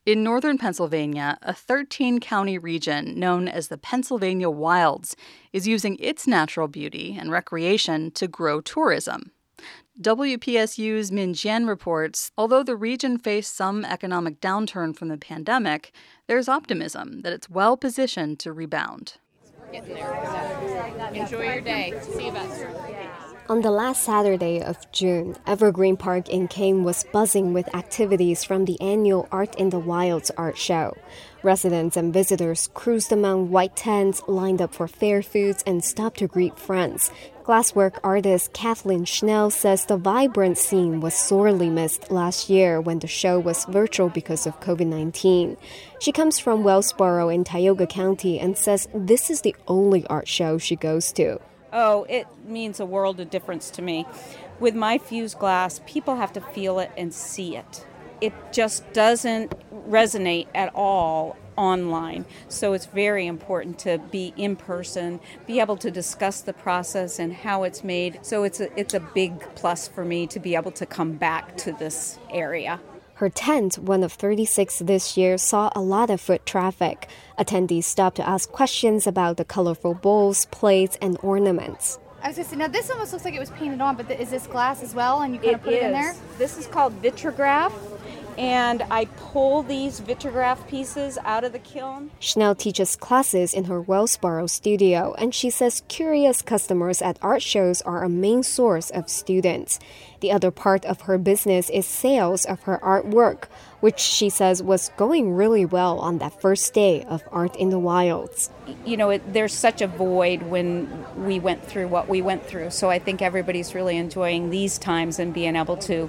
In northern Pennsylvania, a 13-county region known as the Pennsylvania Wilds is using its natural beauty and recreation to grow tourism. WPSU's Min Jian reports, although the region faced some economic downturn from the pandemic, there's optimism that it's well positioned to rebound. Enjoy your day. See you about. On the last Saturday of June, Evergreen Park in Kane was buzzing with activities from the annual Art in the Wilds art show. Residents and visitors cruised among white tents, lined up for fair foods, and stopped to greet friends. Glasswork artist Kathleen Schnell says the vibrant scene was sorely missed last year when the show was virtual because of COVID-19. She comes from Wellsboro in Tioga County and says this is the only art show she goes to. Oh, it means a world of difference to me. With my fused glass, people have to feel it and see it. It just doesn't resonate at all online. So it's very important to be in person, be able to discuss the process and how it's made. So it's a big plus for me to be able to come back to this area. Her tent, one of 36 this year, saw a lot of foot traffic. Attendees stopped to ask questions about the colorful bowls, plates, and ornaments. I was just saying, now this almost looks like it was painted on, but is this glass as well, and you kind of put it in there? This is called vitrograph, and I pull these vitrograph pieces out of the kiln. Schnell teaches classes in her Wellsboro studio, and she says curious customers at art shows are a main source of students. The other part of her business is sales of her artwork, which she says was going really well on that first day of Art in the Wilds. You know, there's such a void when we went through what we went through. So I think everybody's really enjoying these times and being able to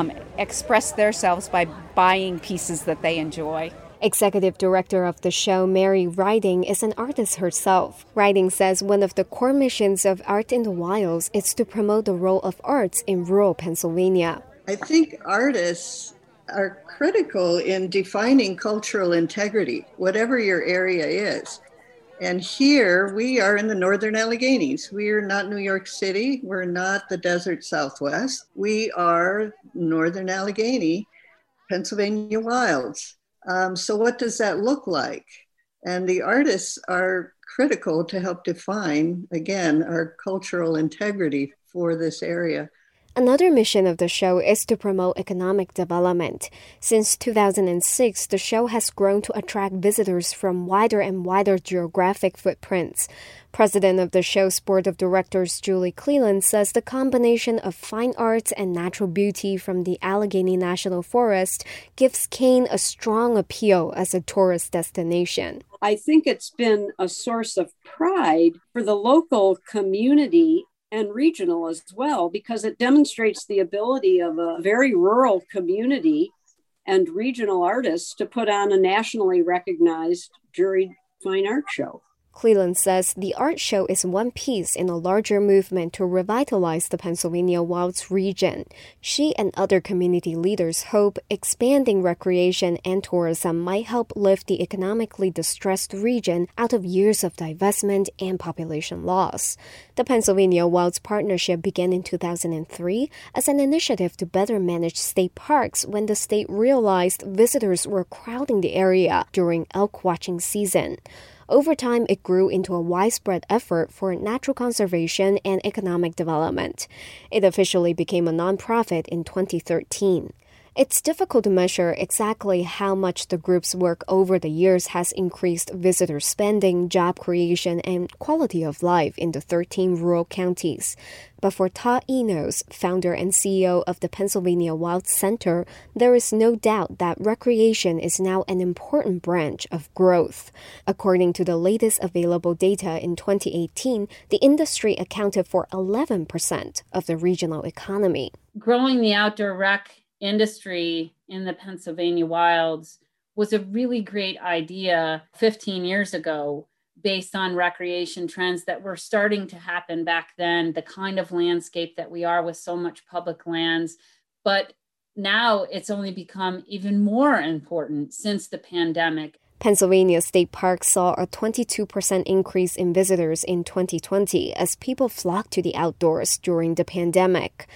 express themselves by buying pieces that they enjoy. Executive director of the show, Mary Riding, is an artist herself. Riding says one of the core missions of Art in the Wilds is to promote the role of arts in rural Pennsylvania. I think artists are critical in defining cultural integrity, whatever your area is. And here we are in the Northern Alleghenies. We are not New York City. We're not the desert Southwest. We are Northern Allegheny, Pennsylvania Wilds. So what does that look like? And the artists are critical to help define, again, our cultural integrity for this area. Another mission of the show is to promote economic development. Since 2006, the show has grown to attract visitors from wider and wider geographic footprints. President of the show's board of directors, Julie Cleland, says the combination of fine arts and natural beauty from the Allegheny National Forest gives Kane a strong appeal as a tourist destination. I think it's been a source of pride for the local community and regional as well, because it demonstrates the ability of a very rural community and regional artists to put on a nationally recognized juried fine art show. Cleland says the art show is one piece in a larger movement to revitalize the Pennsylvania Wilds region. She and other community leaders hope expanding recreation and tourism might help lift the economically distressed region out of years of divestment and population loss. The Pennsylvania Wilds Partnership began in 2003 as an initiative to better manage state parks when the state realized visitors were crowding the area during elk watching season. Over time, it grew into a widespread effort for natural conservation and economic development. It officially became a nonprofit in 2013. It's difficult to measure exactly how much the group's work over the years has increased visitor spending, job creation, and quality of life in the 13 rural counties. But for Todd Enos, founder and CEO of the Pennsylvania Wilds Center, there is no doubt that recreation is now an important branch of growth. According to the latest available data in 2018, the industry accounted for 11% of the regional economy. Growing the outdoor rec industry in the Pennsylvania Wilds was a really great idea 15 years ago based on recreation trends that were starting to happen back then, the kind of landscape that we are with so much public lands. But now it's only become even more important since the pandemic. Pennsylvania State Park saw a 22% increase in visitors in 2020 as people flocked to the outdoors during the pandemic.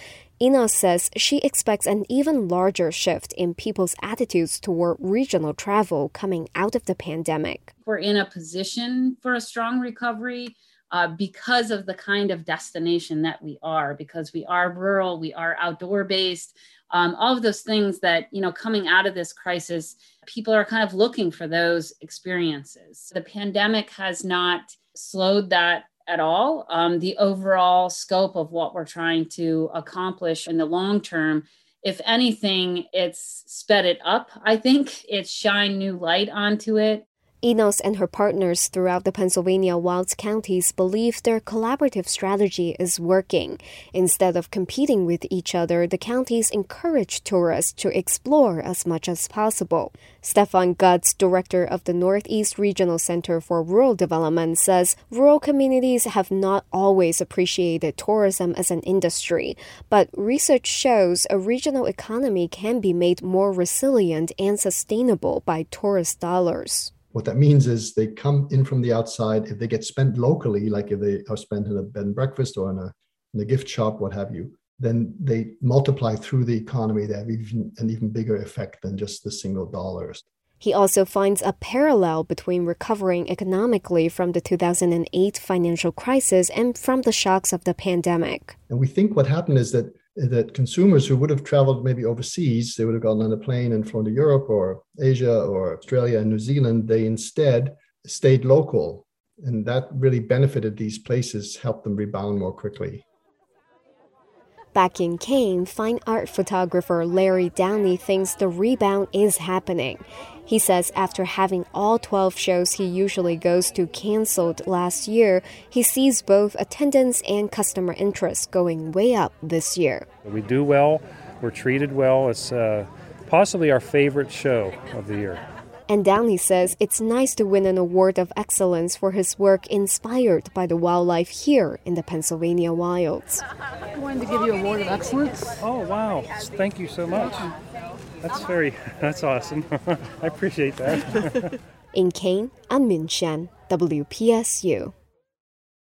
Enos says she expects an even larger shift in people's attitudes toward regional travel coming out of the pandemic. We're in a position for a strong recovery because of the kind of destination that we are, because we are rural, we are outdoor based, all of those things that, coming out of this crisis, people are kind of looking for those experiences. The pandemic has not slowed that at all. The overall scope of what we're trying to accomplish in the long term, if anything, it's sped it up. I think it's shined new light onto it. Enos and her partners throughout the Pennsylvania Wilds counties believe their collaborative strategy is working. Instead of competing with each other, the counties encourage tourists to explore as much as possible. Stefan Gutz, director of the Northeast Regional Center for Rural Development, says rural communities have not always appreciated tourism as an industry, but research shows a regional economy can be made more resilient and sustainable by tourist dollars. What that means is they come in from the outside. If they get spent locally, like if they are spent in a bed and breakfast or in a gift shop, what have you, then they multiply through the economy. They have an even bigger effect than just the single dollars. He also finds a parallel between recovering economically from the 2008 financial crisis and from the shocks of the pandemic. And we think what happened is that consumers who would have traveled maybe overseas, they would have gotten on a plane and flown to Europe or Asia or Australia and New Zealand, they instead stayed local. And that really benefited these places, helped them rebound more quickly. Back in Kane, fine art photographer Larry Downey thinks the rebound is happening. He says after having all 12 shows he usually goes to canceled last year, he sees both attendance and customer interest going way up this year. We do well. We're treated well. It's possibly our favorite show of the year. And Downey says it's nice to win an award of excellence for his work inspired by the wildlife here in the Pennsylvania wilds. I wanted to give you an award of excellence. Oh, wow. Thank you so much. That's awesome. I appreciate that. In Kane, I'm Min Shan, WPSU.